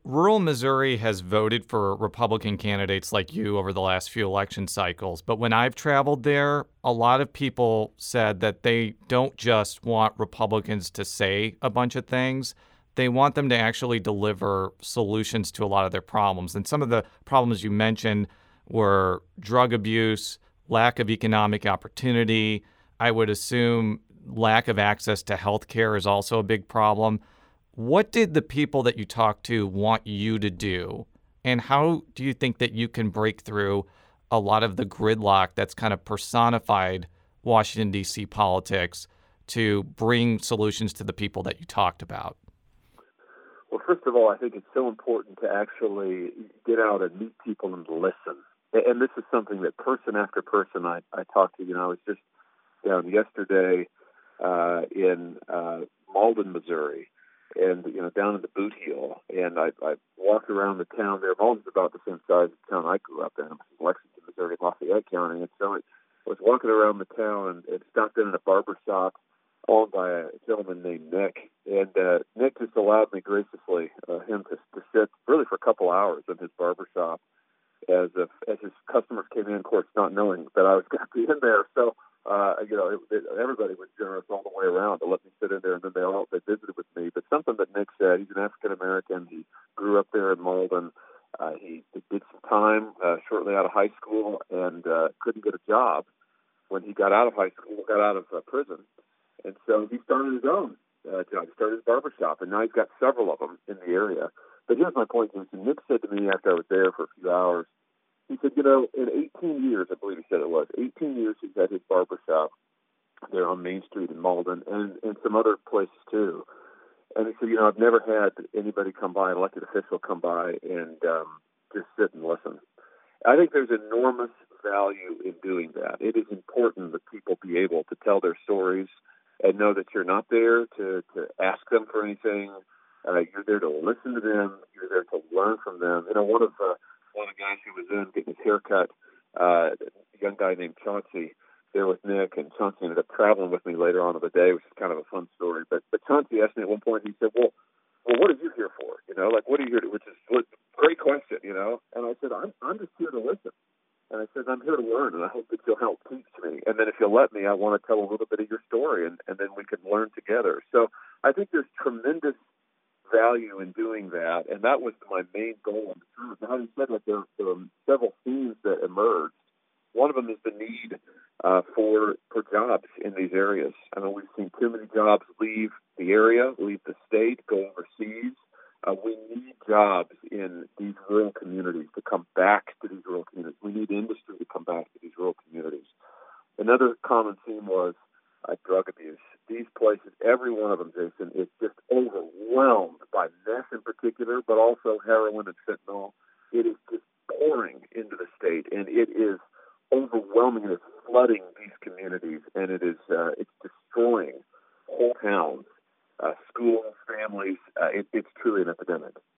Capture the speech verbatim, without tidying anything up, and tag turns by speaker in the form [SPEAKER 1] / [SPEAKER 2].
[SPEAKER 1] Rural Missouri has voted for Republican candidates like you over the last few election cycles. But when I've traveled there, a lot of people said that they don't just want Republicans to say a bunch of things. They want them to actually deliver solutions to a lot of their problems. And some of the problems you mentioned were drug abuse, lack of economic opportunity. I would assume lack of access to health care is also a big problem. What did the people that you talked to want you to do? And how do you think that you can break through a lot of the gridlock that's kind of personified Washington, D C politics to bring solutions to the people that you talked about?
[SPEAKER 2] Well, first of all, I think it's so important to actually get out and meet people and listen. And this is something that person after person I, I talked to, you know, I was just down yesterday uh, in uh, Malden, Missouri, and, you know, down in the Boot Heel. And I, I walked around the town there. Malden's about the same size as the town I grew up in, Lexington, Missouri, Lafayette County. And so I was walking around the town and, and stopped in at a barber shop owned by a gentleman named Nick. And uh, Nick just allowed me graciously, uh, him to, to sit really for a couple hours in his barber shop as if, as his customers came in, of course, not knowing that I was going to be in there. So, uh, you know, it, it, everybody was generous all the way around to let me sit in there, and then they all they visited with me. But something that Nick said, he's an African American. He grew up there in Malden. Uh, he did some time uh, shortly out of high school and uh, couldn't get a job when he got out of high school, got out of uh, prison, and so he started his own uh, job. He started his barber shop, and now he's got several of them in the area. But here's my point, Jason. Nick said to me after I was there for a few hours, he said, you know, in eighteen years, I believe he said it was, eighteen years he's had his barber shop there on Main Street in Malden and, and some other places too. And he said, you know, I've never had anybody come by, an elected official come by and um, just sit and listen. I think there's enormous value in doing that. It is important that people be able to tell their stories and know that you're not there to, to ask them for anything. Uh, you're there to listen to them. You're there to learn from them. You know, one of uh, one of the guys who was in getting his hair cut, uh, a young guy named Chauncey, there with Nick, and Chauncey ended up traveling with me later on in the day, which is kind of a fun story. But but Chauncey asked me at one point, he said, well, well, what are you here for? You know, like, what are you here to, which is a great question, you know? And I said, I'm, I'm just here to listen. And I said, I'm here to learn, and I hope that you'll help teach me. And then if you'll let me, I want to tell a little bit of your story, and, and then we can learn together. So I think there's tremendous value in doing that, and that was my main goal. Now, you said that there, there are several themes that emerged. One of them is the need uh, for for jobs in these areas. I mean, we've seen too many jobs leave the area, leave the state, go overseas. Uh, we need jobs in these rural communities to come back to these rural communities. We need industry to come back to these rural communities. Another common theme was uh, drug abuse. These places, every one of them, Jason, is just overwhelmed by meth in particular, but also heroin and fentanyl. It is just pouring into the state, and it is overwhelming. It is flooding these communities, and it is uh, it's destroying whole towns, uh, schools, families. Uh, it, it's truly an epidemic.